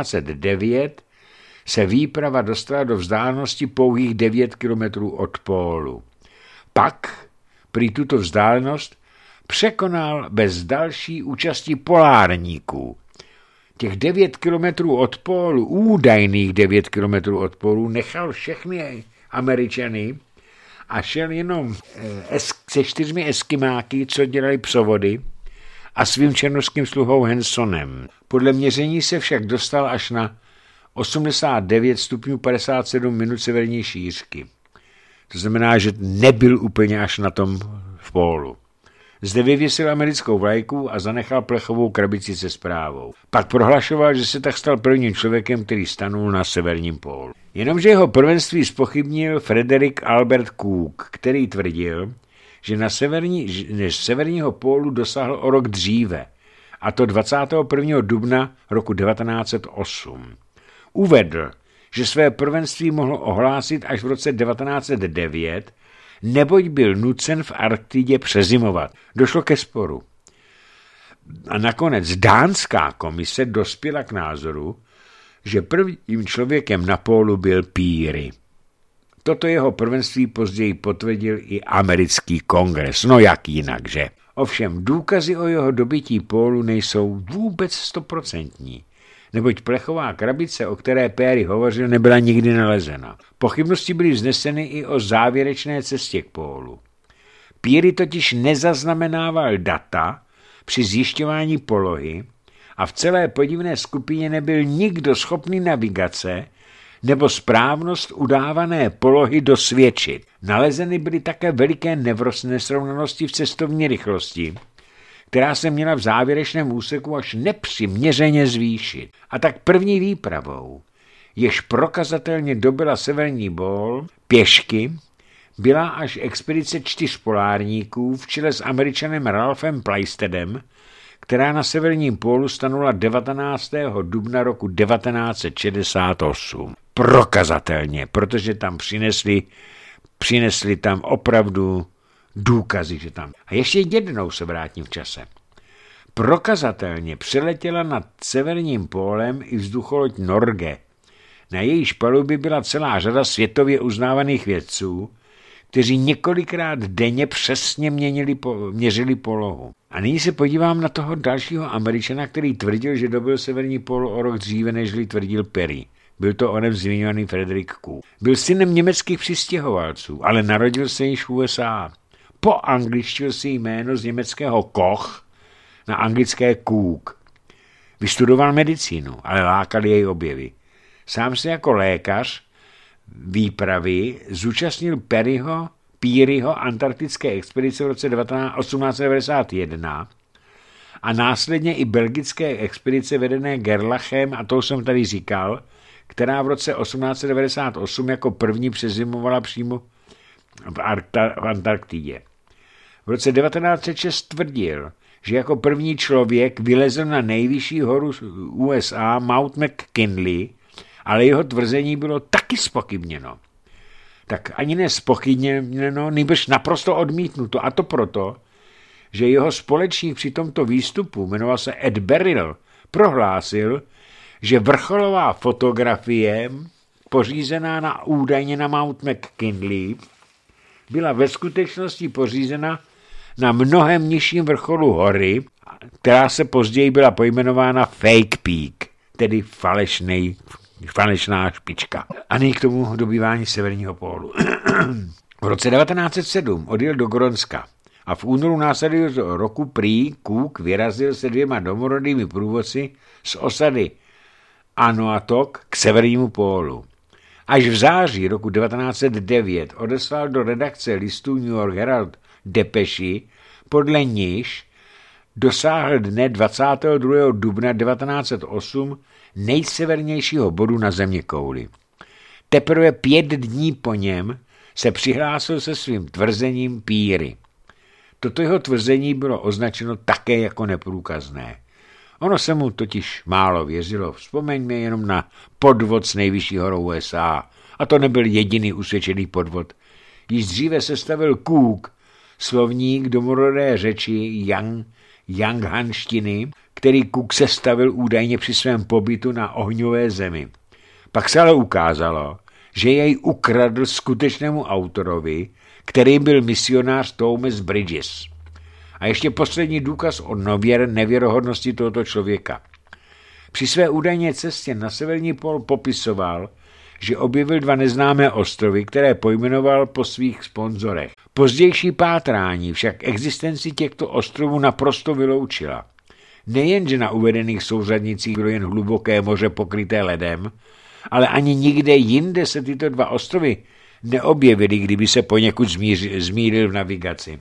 1909 se výprava dostala do vzdálenosti pouhých 9 kilometrů od pólu. Pak prý tuto vzdálenost překonal bez další účasti polárníků. Těch 9 kilometrů od pólu, údajných 9 kilometrů od pólu, nechal všechny Američany a šel jenom se 4 eskimáky, co dělali psovody, a svým černošským sluhou Hansonem. Podle měření se však dostal až na 89 stupňů 57 minut severní šířky. To znamená, že nebyl úplně až na tom v pólu. Zde vyvěsil americkou vlajku a zanechal plechovou krabici se zprávou. Pak prohlašoval, že se tak stal prvním člověkem, který stanul na severním pólu. Jenomže jeho prvenství zpochybnil Frederick Albert Cook, který tvrdil, že na severního pólu dosáhl o rok dříve, a to 21. dubna roku 1908. Uvedl, že své prvenství mohl ohlásit až v roce 1909, neboť byl nucen v Arktidě přezimovat. Došlo ke sporu. A nakonec dánská komise dospěla k názoru, že prvním člověkem na pólu byl Peary. Toto jeho prvenství později potvrdil i americký kongres. No jak jinak, že? Ovšem důkazy o jeho dobytí pólu nejsou vůbec 100%, neboť plechová krabice, o které Peary hovořil, nebyla nikdy nalezena. Pochybnosti byly vzneseny i o závěrečné cestě k pólu. Peary totiž nezaznamenával data při zjišťování polohy a v celé podivné skupině nebyl nikdo schopný navigace nebo správnost udávané polohy dosvědčit. Nalezeny byly také veliké nesrovnalosti v cestovní rychlosti, která se měla v závěrečném úseku až nepřiměřeně zvýšit. A tak první výpravou, jež prokazatelně dobyla severní pól pěšky, byla až expedice 4 polárníků v čele s Američanem Ralphem Plaistedem, která na severním pólu stanula 19. dubna roku 1968. Prokazatelně, protože tam přinesli tam opravdu důkazy, že tam. A ještě jednou se vrátím v čase. Prokazatelně přeletěla nad severním pólem i vzducholoď Norge. Na jejíž palubě byla celá řada světově uznávaných vědců, kteří několikrát denně přesně měřili polohu. A nyní se podívám na toho dalšího Američana, který tvrdil, že dobyl severní pól o rok dříve, nežli tvrdil Peary. Byl to onen zmiňovaný Frederick Cook. Byl synem německých přistěhovalců, ale narodil se již v USA. Poangličtil si jméno z německého Koch na anglické Cook. Vystudoval medicínu, ale lákali jej objevy. Sám se jako lékař výpravy zúčastnil Pearyho Pearyho antarktické expedice v roce 1891 a následně i belgické expedice vedené Gerlachem, a to jsem tady říkal, která v roce 1898 jako první přezimovala přímo v Antarktidě. V roce 1906 tvrdil, že jako první člověk vylezl na nejvyšší horu USA Mount McKinley, ale jeho tvrzení bylo taky zpochybněno. Tak ani nezpochybněno, nýbrž naprosto odmítnuto. A to proto, že jeho společník při tomto výstupu, jmenoval se Ed Beryl, prohlásil, že vrcholová fotografie pořízená údajně na Mount McKinley byla ve skutečnosti pořízena na mnohem nižším vrcholu hory, která se později byla pojmenována Fake Peak, tedy falešná špička. A nyní k tomu dobývání severního pólu. V roce 1907 odjel do Grónska a v únoru následujícího roku prý Cook vyrazil se 2 domorodými průvodci z osady Anoatok k severnímu pólu. Až v září roku 1909 odeslal do redakce listu New York Herald depeši, podle níž dosáhl dne 22. dubna 1908 nejsevernějšího bodu na zeměkouli. Teprve 5 dní po něm se přihlásil se svým tvrzením Peary. Toto jeho tvrzení bylo označeno také jako neprůkazné. Ono se mu totiž málo věřilo. Vzpomeňme jenom na podvod s nejvyšší horou USA. A to nebyl jediný usvědčený podvod. Již dříve sestavil Cook slovník domorodé řeči Yanghanštiny, který Cook sestavil údajně při svém pobytu na ohňové zemi. Pak se ale ukázalo, že jej ukradl skutečnému autorovi, který byl misionář Thomas Bridges. A ještě poslední důkaz o nevěrohodnosti tohoto člověka. Při své údajné cestě na severní pól popisoval, že objevil 2 neznámé ostrovy, které pojmenoval po svých sponzorech. Pozdější pátrání však existenci těchto ostrovů naprosto vyloučila. Nejenže na uvedených souřadnicích bylo jen hluboké moře pokryté ledem, ale ani nikde jinde se tyto 2 ostrovy neobjevily, kdyby se poněkud zmíril v navigaci.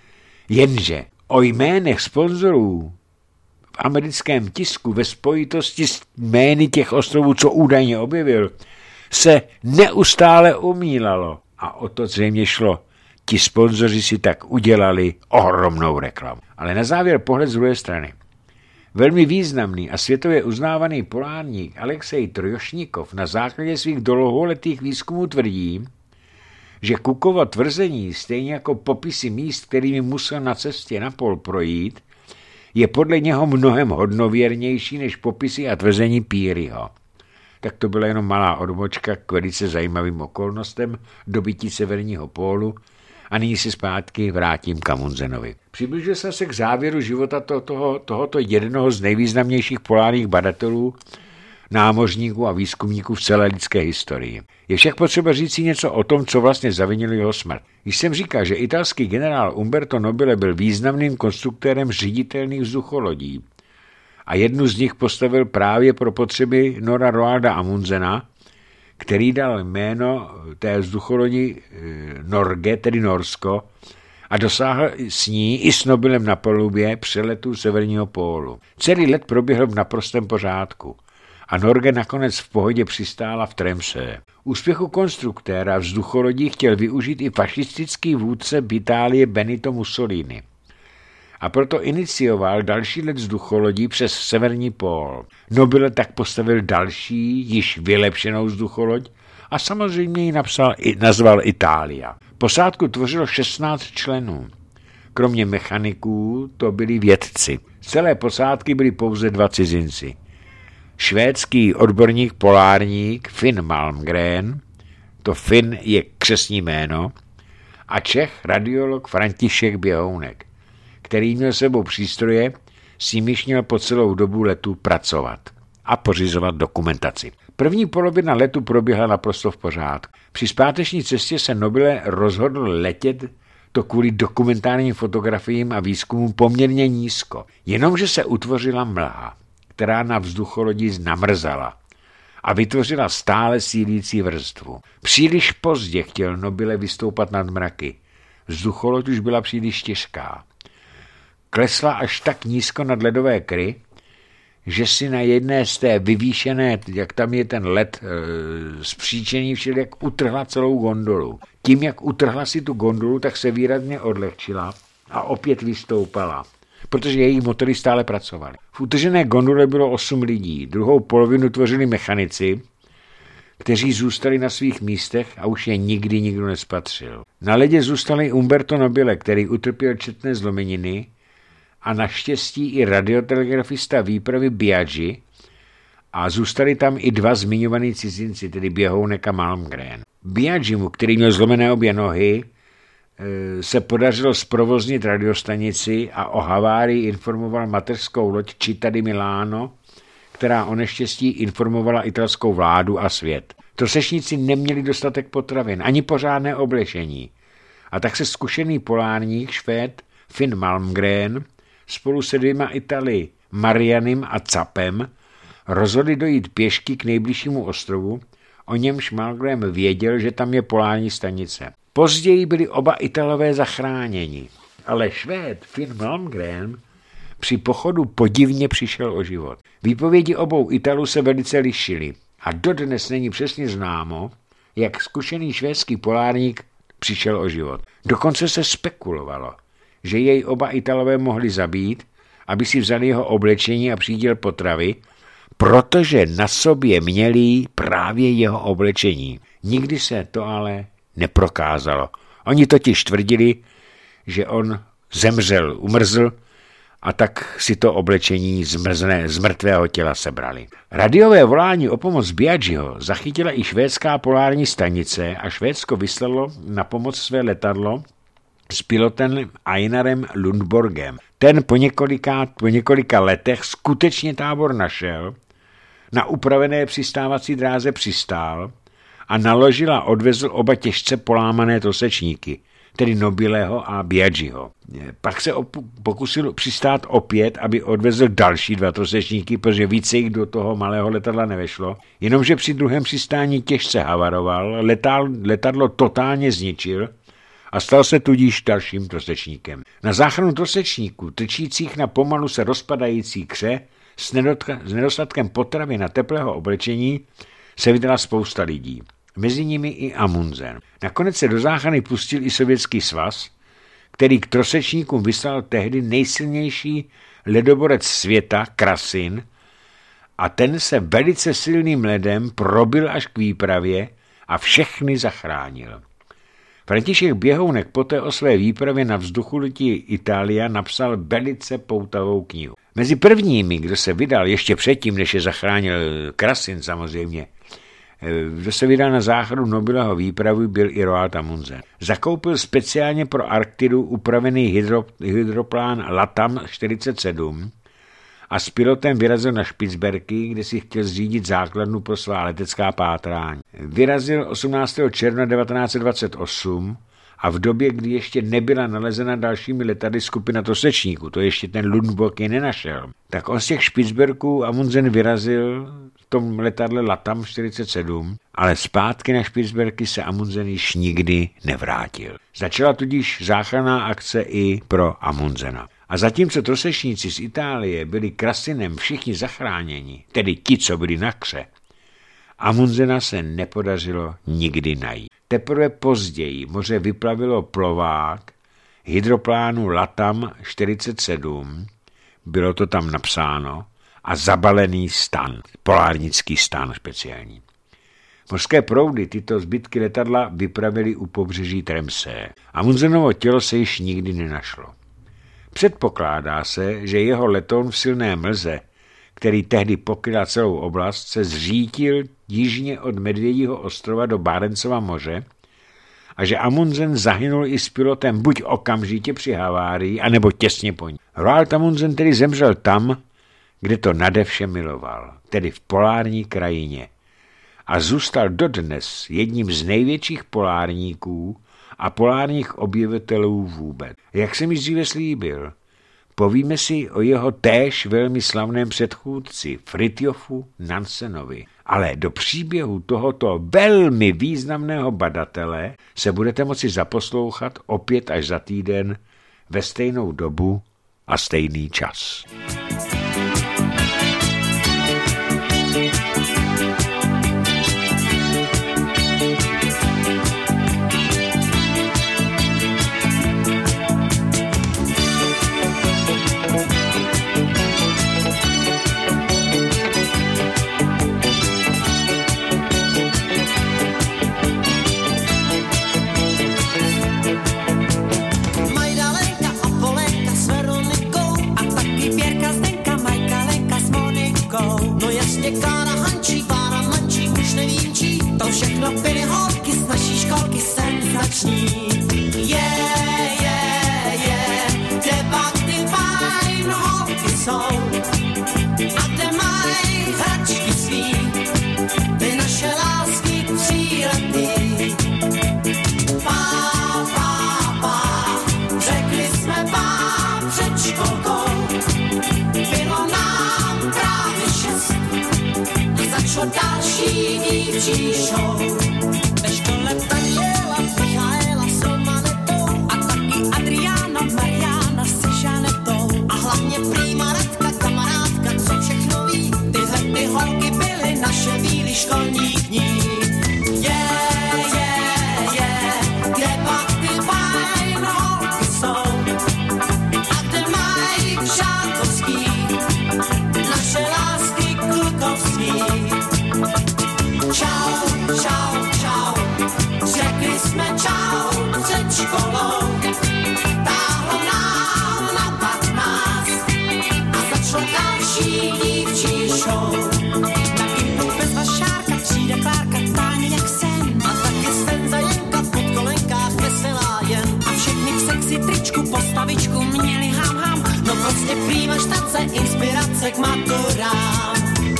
Jenže o jménech sponzorů v americkém tisku ve spojitosti s jmény těch ostrovů, co údajně objevil, se neustále umílalo. A o to zřejmě šlo. Ti sponzoři si tak udělali ohromnou reklamu. Ale na závěr pohled z druhé strany. Velmi významný a světově uznávaný polárník Alexej Trojošnikov na základě svých dlouholetých výzkumů tvrdí, že Cookova tvrzení, stejně jako popisy míst, kterými musel na cestě na pól projít, je podle něho mnohem hodnověrnější než popisy a tvrzení Pearyho. Tak to byla jenom malá odbočka k velice zajímavým okolnostem dobytí severního pólu a nyní si zpátky vrátím k Amundsenovi. Přibližil jsem se k závěru života tohoto jednoho z nejvýznamnějších polárních badatelů, námořníků a výzkumníků v celé lidské historii. Je však potřeba říct si něco o tom, co vlastně zavinilo jeho smrt. Když jsem říkal, že italský generál Umberto Nobile byl významným konstruktérem řiditelných vzducholodí a jednu z nich postavil právě pro potřeby Nora Roalda Amundsena, který dal jméno té vzducholodi Norge, tedy Norsko, a dosáhl s ní i s Nobilem na palubě přeletu severního pólu. Celý let proběhl v naprostém pořádku a Norge nakonec v pohodě přistála v Tremsé. Úspěchu konstruktéra vzducholodí chtěl využít i fašistický vůdce Itálie Benito Mussolini. A proto inicioval další let vzducholodí přes severní pól. Nobile tak postavil další, již vylepšenou vzducholoď a samozřejmě ji nazval Itália. Posádku tvořilo 16 členů. Kromě mechaniků to byli vědci. Z celé posádky byli pouze 2 cizinci. Švédský odborník polárník Finn Malmgren, to Finn je křestní jméno, a Čech radiolog František Běhounek, který měl sebou přístroje, s nimiž měl po celou dobu letu pracovat a pořizovat dokumentaci. První polovina letu proběhla naprosto v pořádku. Při zpáteční cestě se Nobile rozhodl letět to kvůli dokumentárním fotografiím a výzkumům poměrně nízko, jenomže se utvořila mlha, která na vzducholodi namrzala a vytvořila stále sílící vrstvu. Příliš pozdě chtěl Nobile vystoupat nad mraky, Vzducholoď už byla příliš těžká. Klesla až tak nízko nad ledové kry, že si na jedné z té vyvýšené, jak tam je ten led zpříčený, jak utrhla celou gondolu. Tím, jak utrhla si tu gondolu, tak se výrazně odlehčila a opět vystoupala, protože její motory stále pracovaly. V utržené gondole bylo 8 lidí, druhou polovinu tvořili mechanici, kteří zůstali na svých místech a už je nikdy nikdo nespatřil. Na ledě zůstal i Umberto Nobile, který utrpěl četné zlomeniny, a naštěstí i radiotelegrafista výpravy Biagi, a zůstali tam i 2 zmiňovaní cizinci, tedy Běhounek a Malmgren. Biagimu, který měl zlomené obě nohy, se podařilo zprovoznit radiostanici a o havárii informoval mateřskou loď Città di Milano, která o neštěstí informovala italskou vládu a svět. Trosečníci neměli dostatek potravin, ani pořádné oblečení. A tak se zkušený polárník Švéd Finn Malmgren spolu se 2 Italy, Marianem a Capem, rozhodli dojít pěšky k nejbližšímu ostrovu, o němž Malmgren věděl, že tam je polární stanice. Později byli oba Italové zachráněni, ale Švéd Finn Malmgren při pochodu podivně přišel o život. Výpovědi obou Italů se velice lišily a dodnes není přesně známo, jak zkušený švédský polárník přišel o život. Dokonce se spekulovalo, že jej oba Italové mohli zabít, aby si vzali jeho oblečení a příděl potravy, protože na sobě měli právě jeho oblečení. Nikdy se to ale neprokázalo. Oni totiž tvrdili, že on umrzl a tak si to oblečení z mrtvého těla sebrali. Radiové volání o pomoc Biagiho zachytila i švédská polární stanice a Švédsko vyslalo na pomoc své letadlo s pilotem Einarem Lundborgem. Ten po několika letech skutečně tábor našel, na upravené přistávací dráze přistál a naložil a odvezl oba těžce polámané trosečníky, tedy Nobileho a Biagiho. Pak se pokusil přistát opět, aby odvezl další 2 trosečníky, protože více jich do toho malého letadla nevešlo, jenomže při druhém přistání těžce havaroval, letadlo totálně zničil a stal se tudíž dalším trosečníkem. Na záchranu trosečníků, trčících na pomalu se rozpadající kře, s nedostatkem potravy a teplého oblečení se vydala spousta lidí. Mezi nimi i Amundsen. Nakonec se do záchrany pustil i Sovětský svaz, který k trosečníkům vyslal tehdy nejsilnější ledoborec světa, Krasin, a ten se velice silným ledem probil až k výpravě a všechny zachránil. František Běhounek poté o své výpravě na vzducholodi Italia napsal velice poutavou knihu. Mezi prvními, kdo se vydal ještě předtím, než je zachránil Krasin samozřejmě, kdo se vydal na záchranu Nobileho výpravy, byl i Roald Amundsen. Zakoupil speciálně pro Arktidu upravený hydroplán LATAM 47 a s pilotem vyrazil na Špicberky, kde si chtěl zřídit základnu pro svá letecká pátrání. Vyrazil 18. června 1928 a v době, kdy ještě nebyla nalezena dalšími letadly skupina trosečníků, to ještě ten Lundborg je nenašel, tak on z těch Špicberků Amundsen vyrazil v tom letadle LATAM 47, ale zpátky na Špicberky se Amundsen již nikdy nevrátil. Začala tudíž záchranná akce i pro Amundsena. A zatímco trosečníci z Itálie byli Krasinem všichni zachráněni, tedy ti, co byli na kře, Amundsena se nepodařilo nikdy najít. Teprve později moře vyplavilo plovák hydroplánu LATAM 47, bylo to tam napsáno, a zabalený stan, polárnický stan speciální. Mořské proudy tyto zbytky letadla vypravili u pobřeží Tremsé. Amundsenovo tělo se již nikdy nenašlo. Předpokládá se, že jeho letoun v silné mlze, který tehdy pokryla celou oblast, se zřítil jižně od Medvědího ostrova do Barencova moře a že Amundsen zahynul i s pilotem buď okamžitě při havárii, anebo těsně po ní. Roald Amundsen tedy zemřel tam, kde to nade vše miloval, tedy v polární krajině, a zůstal dodnes jedním z největších polárníků a polárních objevitelů vůbec. Jak jsem již dříve slíbil, povíme si o jeho též velmi slavném předchůdci Fridtjofu Nansenovi. Ale do příběhu tohoto velmi významného badatele se budete moci zaposlouchat opět až za týden ve stejnou dobu a stejný čas. Klára Hančí, Klára Mančí, už nevím čí, to všechno byly holky z naší školky senzační. Kde pak ty fajn holky jsou a kde mají hračky svý, ty naše lásky tříletý. Řekli jsme pá před školkou, bylo nám právě 6. Začalo další dívčí show. Ve škole tančila Michaela s Romanetou a taky Adriana, Mariana se Žanetou. A hlavně prýma Radka, kamarádka, co všechno ví. Tyhle ty holky byly naše bílý školní dní. Kde pak ty fajn holky jsou a kde mají přátelský naše lásky klukovský. Čau, řekli jsme čau před školou, táhlo nám na 15 a začalo další dívčí show. Taky bez vašárka přijde Klárka, táně jak sen, a taky Stenza Jenka v podkolenkách veselá jen. A všechny v sexy tričku postavičku měli ham, no prostě prýma štance, inspirace k maturám.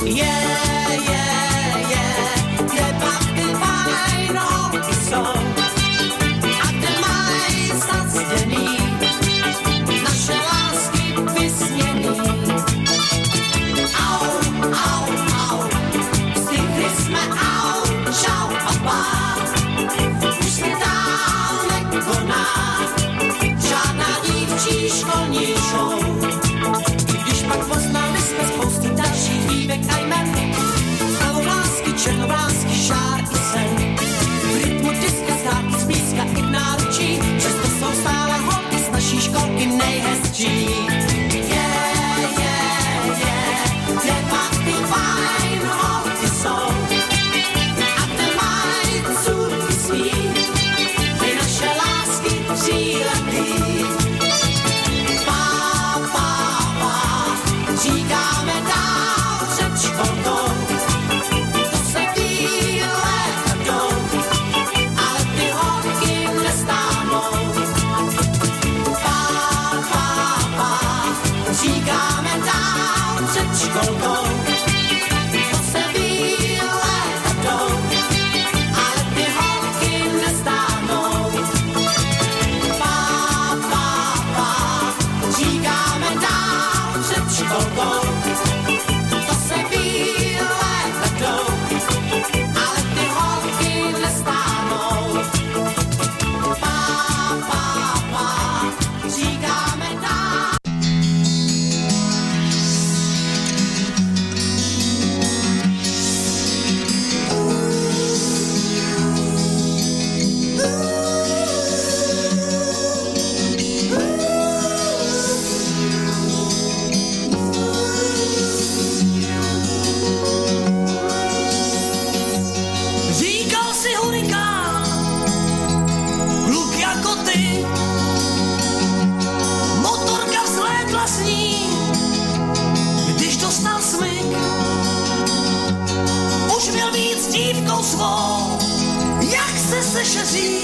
Kde pak ty fajn holky jsou a kde mají zastěný naše lásky vysněný. Au, stihli jsme čau papa, už se dál nekoná žádná dívčí školní show. Když pak poznali jsme spousty dalších dívek a jmen, černovlásky, žár i sen. V rytmu diska, zdárky z blízka i v náručí, přesto jsou stále holky z naší školky nejhezčí. Kde pak ty fajn holky jsou a kde mají cůrky svý, ty naše lásky tříletý. Říkáme dál před školkou, říkáme dál před školkou, to se bílé jdou, ale ty holky nestáhnou. Říkáme dál před školkou, to se bílé jdou, ale ty holky nestáhnou. Říkáme dál. Svou, jak se sešeří,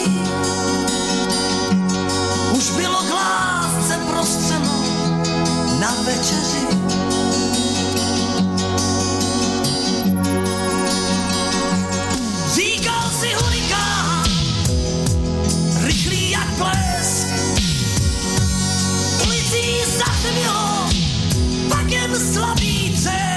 už bylo k lásce prostřeno na večeři. Říkal si hurikán, rychlý jak blesk, ulicí zatmělo slabý dřev.